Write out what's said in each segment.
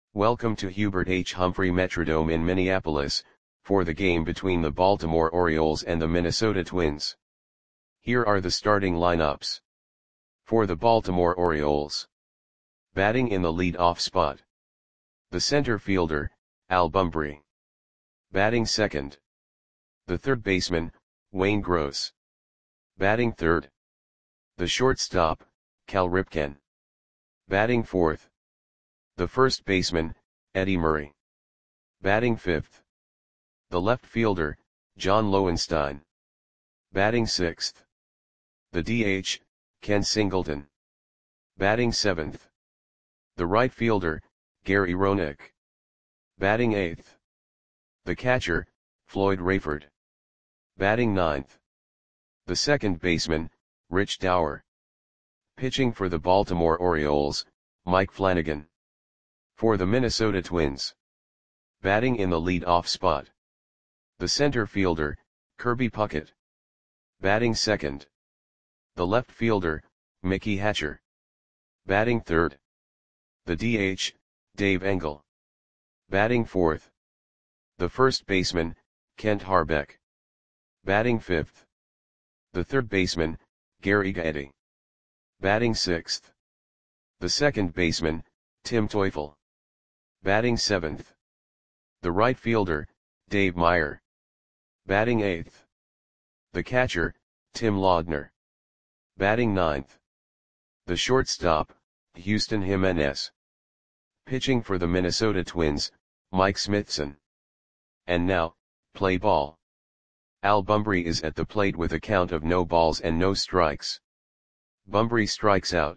Welcome to Hubert H. Humphrey Metrodome in Minneapolis, for the game between the Baltimore Orioles and the Minnesota Twins. Here are the starting lineups. For the Baltimore Orioles. Batting in the lead-off spot. The center fielder, Al Bumbry. Batting second. The third baseman, Wayne Gross. Batting third. The shortstop, Cal Ripken. Batting fourth. The first baseman, Eddie Murray. Batting fifth. The left fielder, John Lowenstein. Batting sixth. The DH, Ken Singleton. Batting seventh. The right fielder, Gary Roenick. Batting eighth. The catcher, Floyd Rayford. Batting ninth. The second baseman, Rich Dauer. Pitching for the Baltimore Orioles, Mike Flanagan. For the Minnesota Twins. Batting in the lead-off spot. The center fielder, Kirby Puckett. Batting second. The left fielder, Mickey Hatcher. Batting third. The DH, Dave Engel. Batting fourth. The first baseman, Kent Harbeck. Batting fifth. The third baseman, Gary Gaetti. Batting sixth. The second baseman, Tim Teufel. Batting seventh. The right fielder, Dave Meyer. Batting eighth. The catcher, Tim Laudner. Batting ninth. The shortstop, Houston Jimenez. Pitching for the Minnesota Twins, Mike Smithson. And now, play ball. Al Bumbry is at the plate with a count of no balls and no strikes. Bumbry strikes out.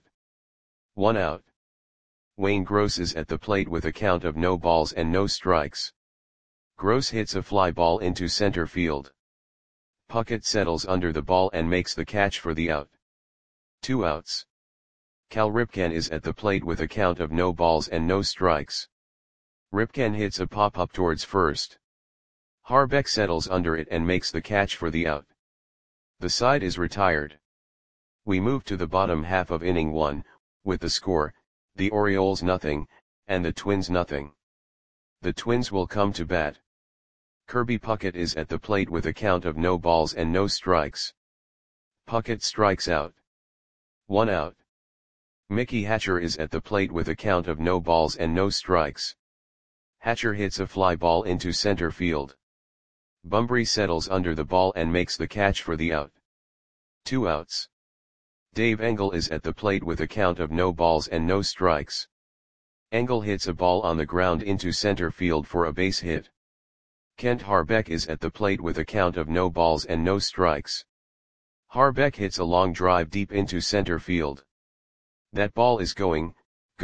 1 out. Wayne Gross is at the plate with a count of no balls and no strikes. Gross hits a fly ball into center field. Puckett settles under the ball and makes the catch for the out. 2 outs. Cal Ripken is at the plate with a count of no balls and no strikes. Ripken hits a pop-up towards first. Harbeck settles under it and makes the catch for the out. The side is retired. We move to the bottom half of inning 1, with the score, the Orioles nothing, and the Twins nothing. The Twins will come to bat. Kirby Puckett is at the plate with a count of no balls and no strikes. Puckett strikes out. 1 out. Mickey Hatcher is at the plate with a count of no balls and no strikes. Hatcher hits a fly ball into center field. Bumbry settles under the ball and makes the catch for the out. 2 outs. Dave Engel is at the plate with a count of no balls and no strikes. Engel hits a ball on the ground into center field for a base hit. Kent Harbeck is at the plate with a count of no balls and no strikes. Harbeck hits a long drive deep into center field. That ball is gone.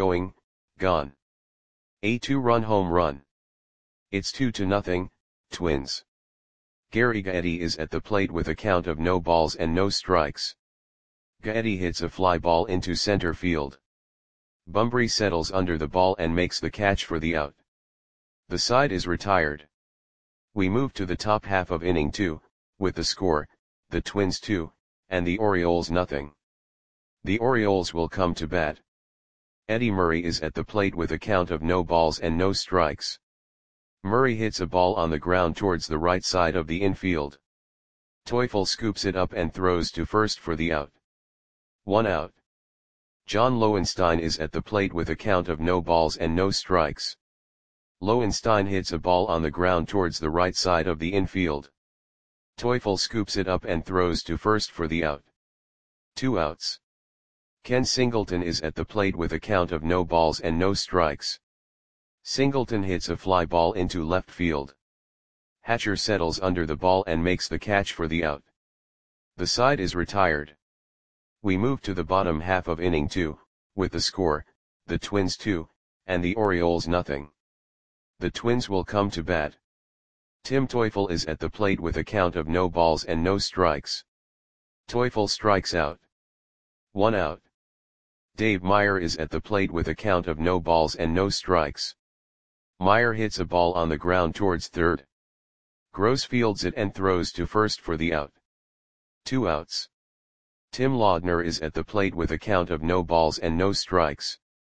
A 2-run home run. It's 2-0, Twins. Gary Gaetti is at the plate with a count of no balls and no strikes. Gaetti hits a fly ball into center field. Bumbry settles under the ball and makes the catch for the out. The side is retired. We move to the top half of inning 2, with the score, the Twins 2, and the Orioles nothing. The Orioles will come to bat. Eddie Murray is at the plate with a count of no balls and no strikes. Murray hits a ball on the ground towards the right side of the infield. Teufel scoops it up and throws to first for the out. 1 out. John Lowenstein is at the plate with a count of no balls and no strikes. Lowenstein hits a ball on the ground towards the right side of the infield. Teufel scoops it up and throws to first for the out. 2 outs. Ken Singleton is at the plate with a count of no balls and no strikes. Singleton hits a fly ball into left field. Hatcher settles under the ball and makes the catch for the out. The side is retired. We move to the bottom half of inning 2, with the score, the Twins 2, and the Orioles nothing. The Twins will come to bat. Tim Teufel is at the plate with a count of no balls and no strikes. Teufel strikes out. 1 out. Dave Meyer is at the plate with a count of no balls and no strikes. Meyer hits a ball on the ground towards third. Gross fields it and throws to first for the out. 2 outs. Tim Laudner is at the plate with a count of no balls and no strikes.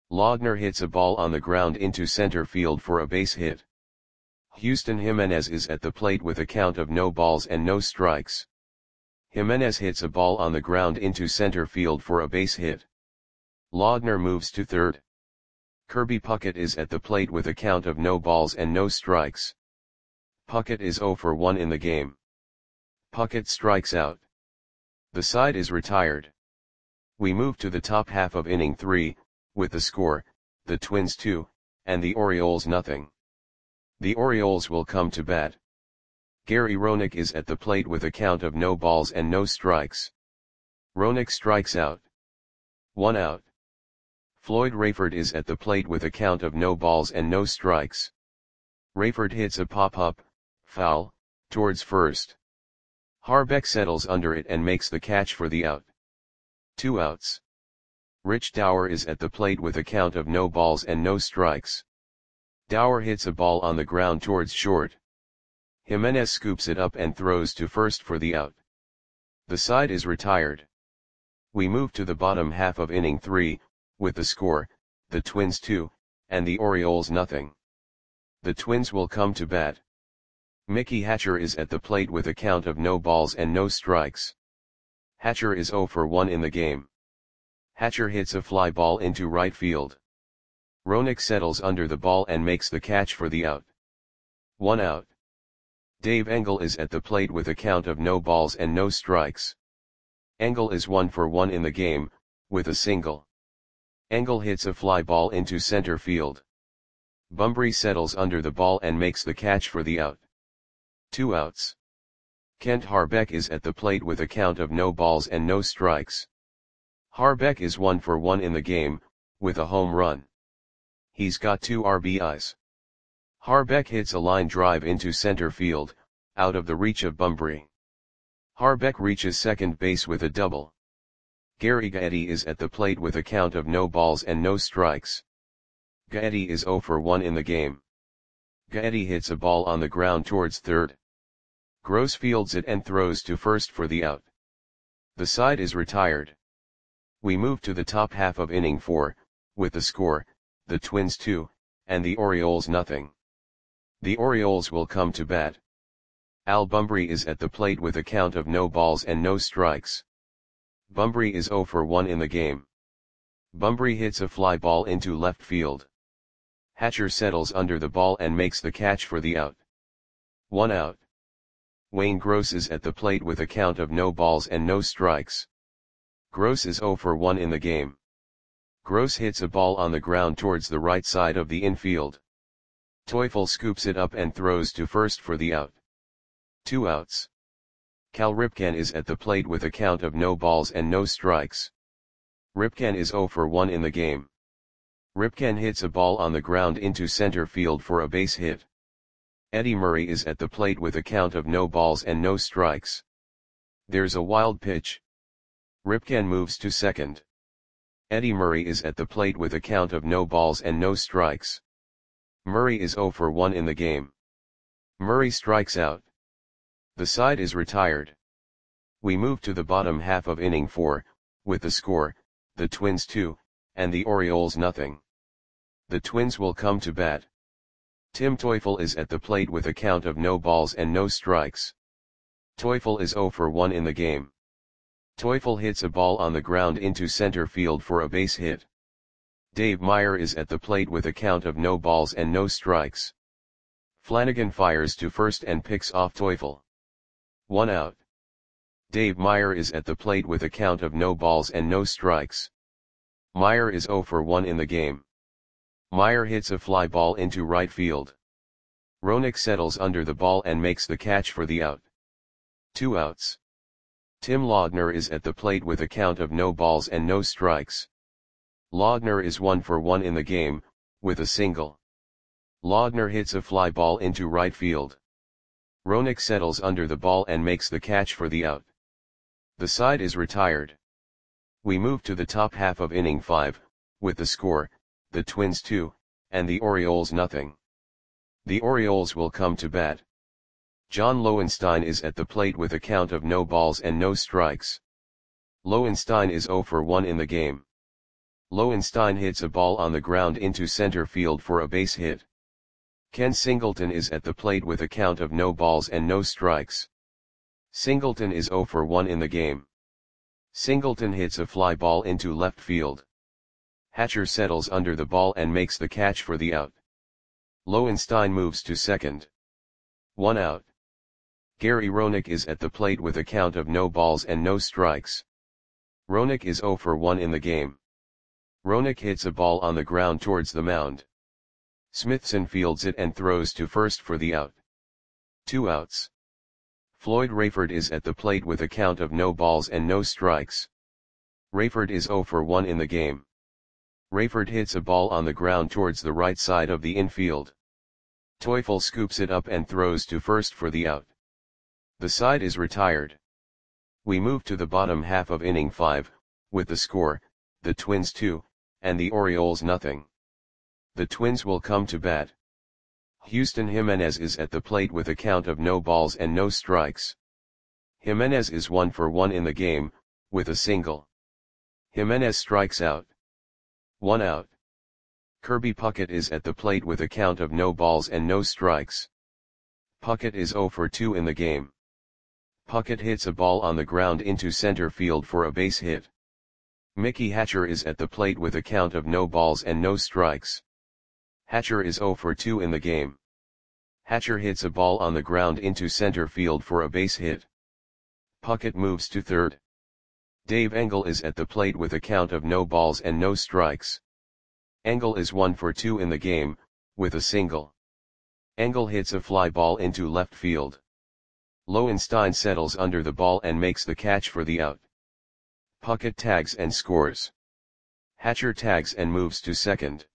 Laudner hits a ball on the ground into center field for a base hit. Houston Jimenez is at the plate with a count of no balls and no strikes. Jimenez hits a ball on the ground into center field for a base hit. Laudner moves to third. Kirby Puckett is at the plate with a count of no balls and no strikes. Puckett is 0 for 1 in the game. Puckett strikes out. The side is retired. We move to the top half of inning 3, with the score, the Twins 2, and the Orioles nothing. The Orioles will come to bat. Gary Roenick is at the plate with a count of no balls and no strikes. Roenick strikes out. 1 out. Floyd Rayford is at the plate with a count of no balls and no strikes. Rayford hits a pop-up, foul, towards first. Harbeck settles under it and makes the catch for the out. 2 outs. Rich Dauer is at the plate with a count of no balls and no strikes. Dauer hits a ball on the ground towards short. Jimenez scoops it up and throws to first for the out. The side is retired. We move to the bottom half of inning 3, with the score, the Twins 2, and the Orioles nothing. The Twins will come to bat. Mickey Hatcher is at the plate with a count of no balls and no strikes. Hatcher is 0 for 1 in the game. Hatcher hits a fly ball into right field. Roenick settles under the ball and makes the catch for the out. 1 out. Dave Engel is at the plate with a count of no balls and no strikes. Engel is 1 for 1 in the game, with a single. Engel hits a fly ball into center field. Bunbury settles under the ball and makes the catch for the out. 2 outs. Kent Harbeck is at the plate with a count of no balls and no strikes. Harbeck is 1 for 1 in the game, with a home run. He's got 2 RBIs. Harbeck hits a line drive into center field, out of the reach of Bunbury. Harbeck reaches second base with a double. Gary Gaetti is at the plate with a count of no balls and no strikes. Gaetti is 0 for 1 in the game. Gaetti hits a ball on the ground towards third. Gross fields it and throws to first for the out. The side is retired. We move to the top half of inning 4, with the score, the Twins 2, and the Orioles nothing. The Orioles will come to bat. Al Bunbury is at the plate with a count of no balls and no strikes. Bunbury is 0 for 1 in the game. Bunbury hits a fly ball into left field. Hatcher settles under the ball and makes the catch for the out. 1 out. Wayne Gross is at the plate with a count of no balls and no strikes. Gross is 0 for 1 in the game. Gross hits a ball on the ground towards the right side of the infield. Teufel scoops it up and throws to first for the out. 2 outs. Cal Ripken is at the plate with a count of no balls and no strikes. Ripken is 0 for 1 in the game. Ripken hits a ball on the ground into center field for a base hit. Eddie Murray is at the plate with a count of no balls and no strikes. There's a wild pitch. Ripken moves to second. Eddie Murray is at the plate with a count of no balls and no strikes. Murray is 0 for 1 in the game. Murray strikes out. The side is retired. We move to the bottom half of inning 4, with the score, the Twins 2, and the Orioles nothing. The Twins will come to bat. Tim Teufel is at the plate with a count of no balls and no strikes. Teufel is 0 for 1 in the game. Teufel hits a ball on the ground into center field for a base hit. Dave Meyer is at the plate with a count of no balls and no strikes. Flanagan fires to first and picks off Teufel. 1 out. Dave Meyer is at the plate with a count of no balls and no strikes. Meyer is 0 for 1 in the game. Meyer hits a fly ball into right field. Roenick settles under the ball and makes the catch for the out. 2 outs. Tim Laudner is at the plate with a count of no balls and no strikes. Laudner is 1 for 1 in the game, with a single. Laudner hits a fly ball into right field. Roenick settles under the ball and makes the catch for the out. The side is retired. We move to the top half of inning 5, with the score, the Twins 2, and the Orioles nothing. The Orioles will come to bat. John Lowenstein is at the plate with a count of no balls and no strikes. Lowenstein is 0 for 1 in the game. Lowenstein hits a ball on the ground into center field for a base hit. Ken Singleton is at the plate with a count of no balls and no strikes. Singleton is 0 for 1 in the game. Singleton hits a fly ball into left field. Hatcher settles under the ball and makes the catch for the out. Lowenstein moves to second. 1 out. Gary Roenick is at the plate with a count of no balls and no strikes. Roenick is 0 for 1 in the game. Roenick hits a ball on the ground towards the mound. Smithson fields it and throws to first for the out. 2 outs. Floyd Rayford is at the plate with a count of no balls and no strikes. Rayford is 0 for 1 in the game. Rayford hits a ball on the ground towards the right side of the infield. Teufel scoops it up and throws to first for the out. The side is retired. We move to the bottom half of inning 5, with the score, the Twins 2, and the Orioles nothing. The Twins will come to bat. Houston Jimenez is at the plate with a count of no balls and no strikes. Jimenez is 1 for 1 in the game, with a single. Jimenez strikes out. 1 out. Kirby Puckett is at the plate with a count of no balls and no strikes. Puckett is 0 for 2 in the game. Puckett hits a ball on the ground into center field for a base hit. Mickey Hatcher is at the plate with a count of no balls and no strikes. Hatcher is 0 for 2 in the game. Hatcher hits a ball on the ground into center field for a base hit. Puckett moves to third. Dave Engel is at the plate with a count of no balls and no strikes. Engel is 1 for 2 in the game, with a single. Engel hits a fly ball into left field. Lowenstein settles under the ball and makes the catch for the out. Puckett tags and scores. Hatcher tags and moves to second.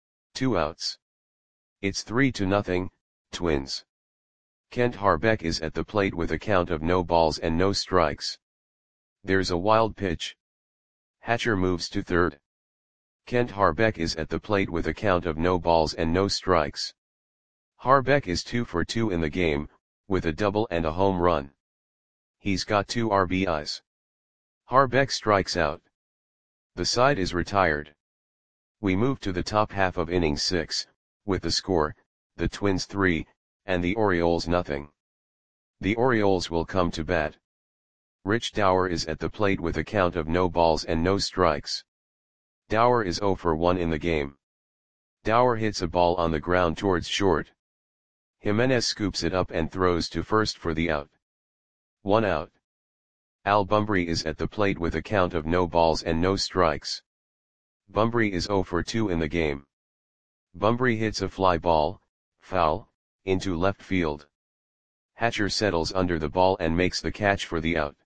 2 outs. It's 3-0, Twins. Kent Harbeck is at the plate with a count of no balls and no strikes. There's a wild pitch. Hatcher moves to third. Kent Harbeck is at the plate with a count of no balls and no strikes. Harbeck is 2 for 2 in the game, with a double and a home run. He's got 2 RBIs. Harbeck strikes out. The side is retired. We move to the top half of inning 6, with the score, the Twins 3, and the Orioles nothing. The Orioles will come to bat. Rich Dower is at the plate with a count of no balls and no strikes. Dower is 0 for 1 in the game. Dower hits a ball on the ground towards short. Jimenez scoops it up and throws to first for the out. 1 out. Al Bumbry is at the plate with a count of no balls and no strikes. Bumbry is 0 for 2 in the game. Bumbry hits a fly ball, foul, into left field. Hatcher settles under the ball and makes the catch for the out.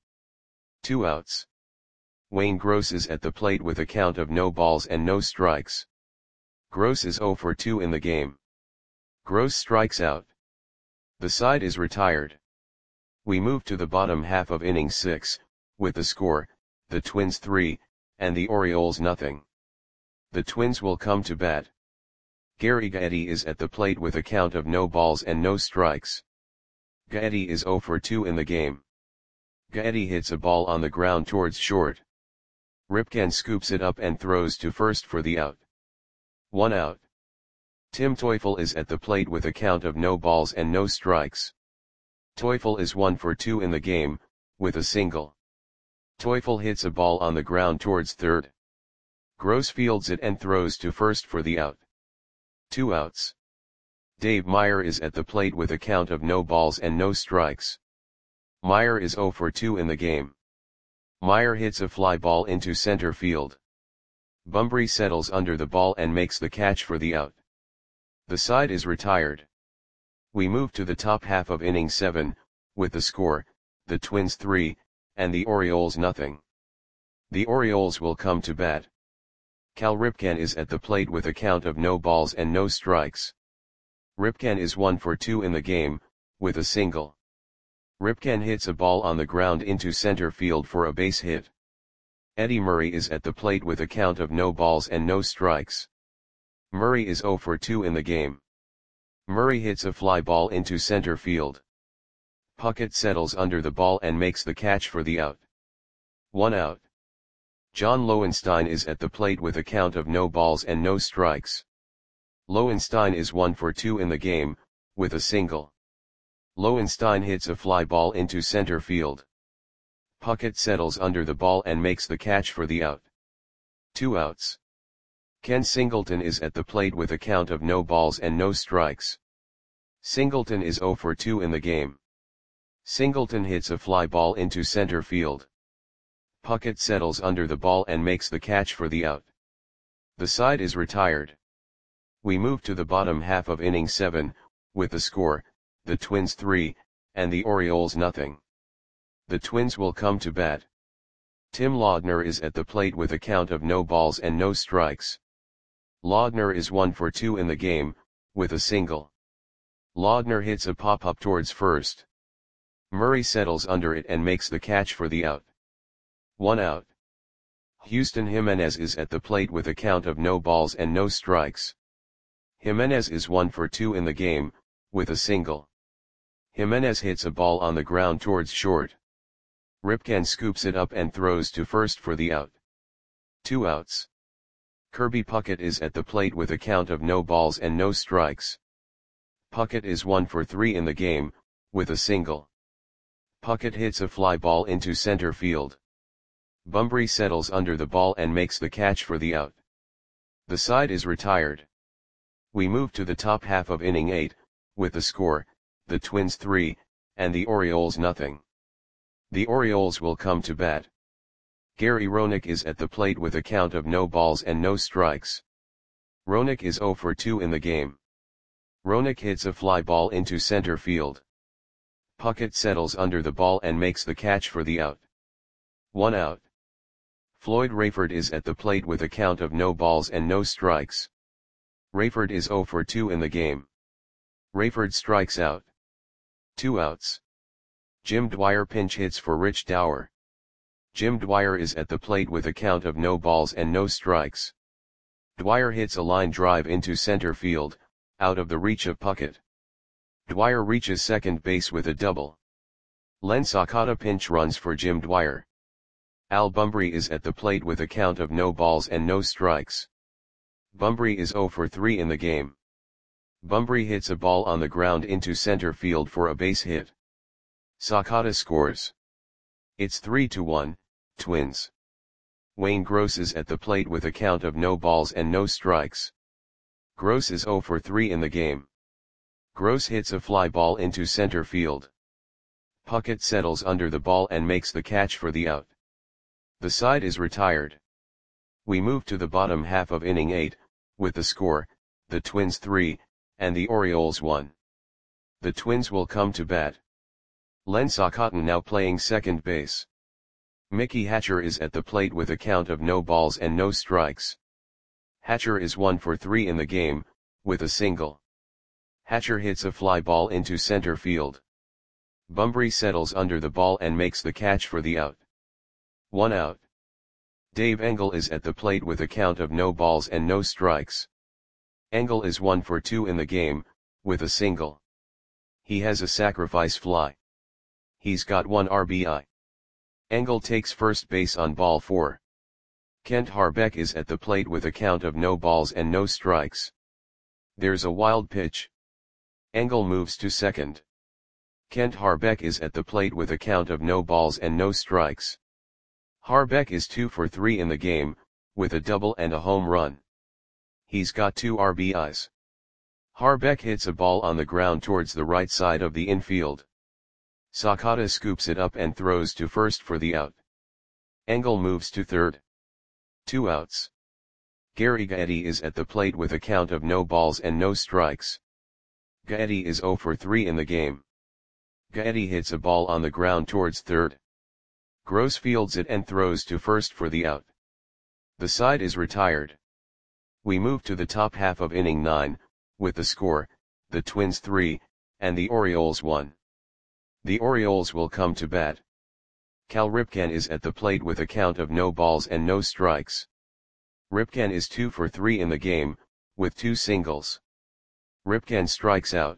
2 outs. Wayne Gross is at the plate with a count of no balls and no strikes. Gross is 0 for 2 in the game. Gross strikes out. The side is retired. We move to the bottom half of inning 6, with the score, the Twins 3, and the Orioles nothing. The Twins will come to bat. Gary Gaetti is at the plate with a count of no balls and no strikes. Gaetti is 0 for 2 in the game. Gaetti hits a ball on the ground towards short. Ripken scoops it up and throws to first for the out. 1 out. Tim Teufel is at the plate with a count of no balls and no strikes. Teufel is 1 for 2 in the game, with a single. Teufel hits a ball on the ground towards third. Gross fields it and throws to first for the out. 2 outs. Dave Meyer is at the plate with a count of no balls and no strikes. Meyer is 0 for 2 in the game. Meyer hits a fly ball into center field. Bumbry settles under the ball and makes the catch for the out. The side is retired. We move to the top half of inning 7, with the score, the Twins 3, and the Orioles nothing. The Orioles will come to bat. Cal Ripken is at the plate with a count of no balls and no strikes. Ripken is 1 for 2 in the game, with a single. Ripken hits a ball on the ground into center field for a base hit. Eddie Murray is at the plate with a count of no balls and no strikes. Murray is 0 for 2 in the game. Murray hits a fly ball into center field. Puckett settles under the ball and makes the catch for the out. 1 out. John Lowenstein is at the plate with a count of no balls and no strikes. Lowenstein is 1 for 2 in the game, with a single. Lowenstein hits a fly ball into center field. Puckett settles under the ball and makes the catch for the out. 2 outs. Ken Singleton is at the plate with a count of no balls and no strikes. Singleton is 0 for 2 in the game. Singleton hits a fly ball into center field. Puckett settles under the ball and makes the catch for the out. The side is retired. We move to the bottom half of inning 7, with the score, the Twins 3, and the Orioles nothing. The Twins will come to bat. Tim Laudner is at the plate with a count of no balls and no strikes. Laudner is 1 for 2 in the game, with a single. Laudner hits a pop-up towards first. Murray settles under it and makes the catch for the out. 1 out. Houston Jimenez is at the plate with a count of no balls and no strikes. Jimenez is 1 for 2 in the game, with a single. Jimenez hits a ball on the ground towards short. Ripken scoops it up and throws to first for the out. 2 outs. Kirby Puckett is at the plate with a count of no balls and no strikes. Puckett is 1 for 3 in the game, with a single. Puckett hits a fly ball into center field. Bumbry settles under the ball and makes the catch for the out. The side is retired. We move to the top half of inning 8, with the score, the Twins 3, and the Orioles nothing. The Orioles will come to bat. Gary Roenick is at the plate with a count of no balls and no strikes. Roenick is 0 for 2 in the game. Roenick hits a fly ball into center field. Puckett settles under the ball and makes the catch for the out. 1 out. Floyd Rayford is at the plate with a count of no balls and no strikes. Rayford is 0 for 2 in the game. Rayford strikes out. 2 outs. Jim Dwyer pinch hits for Rich Dower. Jim Dwyer is at the plate with a count of no balls and no strikes. Dwyer hits a line drive into center field, out of the reach of Puckett. Dwyer reaches second base with a double. Len Sakata pinch runs for Jim Dwyer. Al Bumbry is at the plate with a count of no balls and no strikes. Bumbry is 0 for 3 in the game. Bumbry hits a ball on the ground into center field for a base hit. Sakata scores. It's 3-1, Twins. Wayne Gross is at the plate with a count of no balls and no strikes. Gross is 0 for 3 in the game. Gross hits a fly ball into center field. Puckett settles under the ball and makes the catch for the out. The side is retired. We move to the bottom half of inning 8, with the score, the Twins 3, and the Orioles 1. The Twins will come to bat. Len Sakata now playing second base. Mickey Hatcher is at the plate with a count of no balls and no strikes. Hatcher is 1 for 3 in the game, with a single. Hatcher hits a fly ball into center field. Bumbry settles under the ball and makes the catch for the out. 1 out. Dave Engel is at the plate with a count of no balls and no strikes. Engel is 1 for 2 in the game, with a single. He has a sacrifice fly. He's got 1 RBI. Engel takes first base on ball 4. Kent Harbeck is at the plate with a count of no balls and no strikes. There's a wild pitch. Engel moves to second. Kent Harbeck is at the plate with a count of no balls and no strikes. Harbeck is 2 for 3 in the game, with a double and a home run. He's got 2 RBIs. Harbeck hits a ball on the ground towards the right side of the infield. Sakata scoops it up and throws to first for the out. Engel moves to third. 2 outs. Gary Gaetti is at the plate with a count of no balls and no strikes. Gaetti is 0 for 3 in the game. Gaetti hits a ball on the ground towards third. Gross fields it and throws to first for the out. The side is retired. We move to the top half of inning 9, with the score, the Twins 3, and the Orioles 1. The Orioles will come to bat. Cal Ripken is at the plate with a count of no balls and no strikes. Ripken is 2 for 3 in the game, with 2 singles. Ripken strikes out.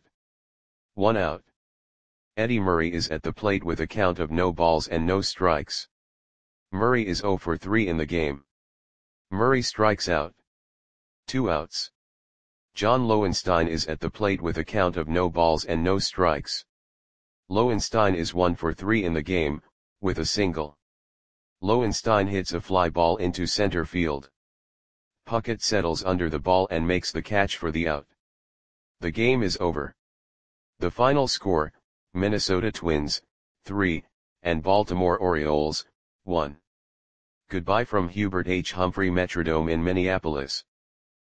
1 out. Eddie Murray is at the plate with a count of no balls and no strikes. Murray is 0 for 3 in the game. Murray strikes out. 2 outs. John Lowenstein is at the plate with a count of no balls and no strikes. Lowenstein is 1 for 3 in the game, with a single. Lowenstein hits a fly ball into center field. Puckett settles under the ball and makes the catch for the out. The game is over. The final score, Minnesota Twins, 3, and Baltimore Orioles, 1. Goodbye from Hubert H. Humphrey Metrodome in Minneapolis.